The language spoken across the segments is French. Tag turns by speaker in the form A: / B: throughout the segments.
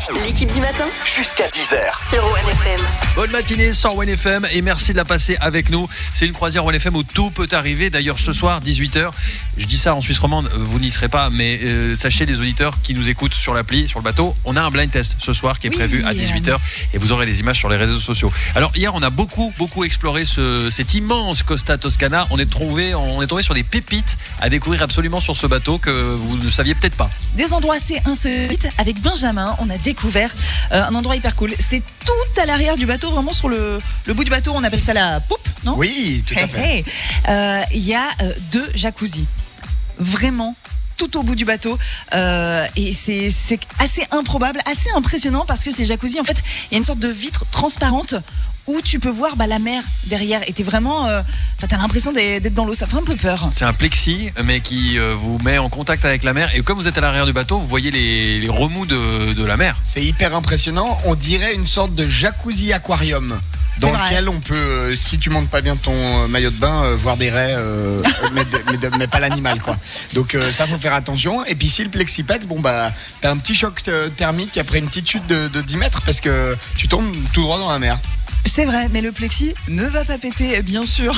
A: L'équipe du matin
B: Jusqu'à 10h.
A: sur OneFM.
C: Bonne matinée sur OneFM et merci de la passer avec nous. C'est une croisière OneFM où tout peut arriver. D'ailleurs, ce soir, 18h, je dis ça en Suisse romande, vous n'y serez pas, mais sachez les auditeurs qui nous écoutent sur l'appli, sur le bateau, on a un blind test ce soir qui est prévu à 18h et vous aurez les images sur les réseaux sociaux. Alors hier, on a beaucoup exploré cet immense Costa Toscana. On est tombé sur des pépites à découvrir absolument sur ce bateau que vous ne saviez peut-être pas.
D: Des endroits assez insolites. Avec Benjamin, on a découvert un endroit hyper cool. C'est tout à l'arrière du bateau, vraiment sur le bout du bateau. On appelle ça la poupe, non ?
E: Oui, tout à fait.
D: Il y a 2 jacuzzis. Vraiment tout au bout du bateau et c'est assez improbable, assez impressionnant parce que ces jacuzzis, en fait, il y a une sorte de vitre transparente où tu peux voir la mer derrière et t'es vraiment t'as l'impression d'être dans l'eau, ça fait un peu peur.
C: C'est un plexi mais qui vous met en contact avec la mer et comme vous êtes à l'arrière du bateau, vous voyez les remous de la mer.
E: C'est hyper impressionnant. On dirait une sorte de jacuzzi aquarium. Dans lequel on peut, si tu montes pas bien ton maillot de bain, voir des raies, mais pas l'animal, quoi. Donc ça, faut faire attention. Et puis si le plexi pète, t'as un petit choc thermique après une petite chute de 10 mètres parce que tu tombes tout droit dans la mer.
D: C'est vrai, mais le plexi ne va pas péter, bien sûr.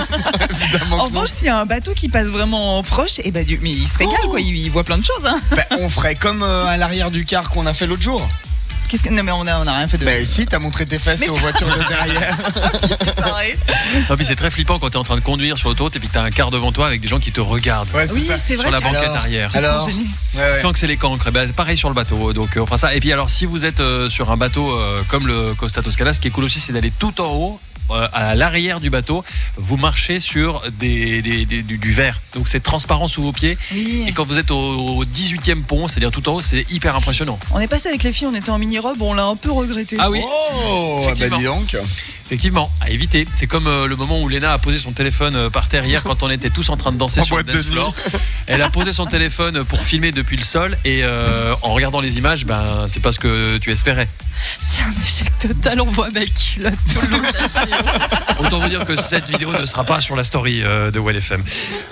D: En revanche, s'il y a un bateau qui passe vraiment proche, mais il se régale, quoi. Il voit plein de choses. Hein.
E: On ferait comme à l'arrière du car qu'on a fait l'autre jour.
D: Non mais on a rien fait de...
E: Si, t'as montré tes fesses aux voitures de derrière.
C: Non, puis c'est très flippant quand t'es en train de conduire sur l'autoroute et puis t'as un car devant toi avec des gens qui te regardent.
E: Ouais,
D: oui, c'est vrai.
C: Sur la banquette arrière.
E: Alors,
C: Sans que c'est les cancres. Pareil sur le bateau. Donc on fera ça. Et puis alors si vous êtes sur un bateau comme le Costa Toscana, ce qui est cool aussi, c'est d'aller tout en haut. À l'arrière du bateau, vous marchez sur du verre. Donc c'est transparent sous vos pieds.
D: Oui.
C: Et quand vous êtes au 18e pont, c'est-à-dire tout en haut, c'est hyper impressionnant.
D: On est passé avec les filles, on était en mini-robe, on l'a un peu regretté.
C: Ah oui.
E: Oh, dis donc.
C: Effectivement, à éviter. C'est comme le moment où Léna a posé son téléphone par terre hier quand on était tous en train de danser sur le dance floor. Elle a posé son téléphone pour filmer depuis le sol et en regardant les images, c'est pas ce que tu espérais.
F: C'est un échec total, on voit ma culotte tout le long de la vidéo.
C: Autant vous dire que cette vidéo ne sera pas sur la story de OneFM.